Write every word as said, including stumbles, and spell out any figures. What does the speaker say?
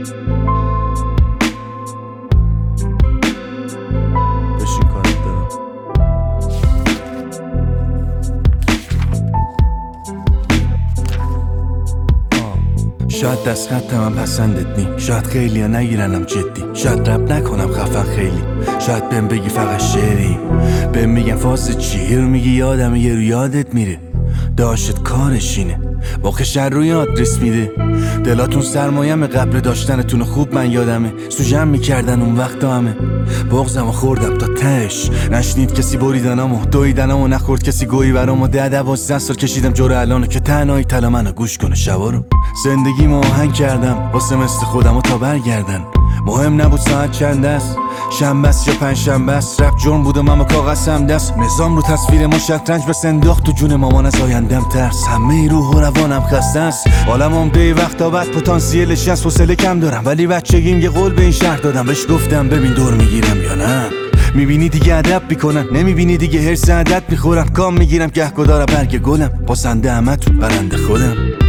بشین کارت دارم. شاید دست خط من پسندت نی، شاید خیلی ها نگیرنم جدی، شاید رب نکنم خفن خیلی، شاید بهم بگی فقط شعری، بهم میگن فاز چی، یه رو میگی یادم یه رو یادت میره، داشت کارش اینه واقع شر روی آدرس میده. دلاتون سرمایم قبل داشتنتون خوب من یادمه، سوژم میکردن اون وقت همه بغزمو خوردم تا تش، نشنید کسی بریدنمو دویدنمو، نخورد کسی گویی برامو، ده دوازده سال کشیدم جور الانو که تنهایی تلا منو گوش کنه شبا رو. زندگیمو آهنگ کردم واسه مثل خودمو تا برگردن، مهم نبود ساعت چند است، شنبه است یا پنج شنبه است، رپ جرم بود و من با کاغذم دست، نظام رو تصویر ما شطرنج بس انداخت تو جون مامان، از آیندم ترس، همه روح و روانم خسته است، عالم عمده وقتا بعد پتانسیلش هست، حوصله کم دارم ولی بچگیم یه قول به این شهر دادم، بهش گفتم ببین دور میگیرم یا نه، میبینی دیگه ادب میکنن، نمیبینی دیگه هرس عدد میخورم، کام میگیرم گهگدارم برگ گلم، پاسنده همه تو برنده خودم.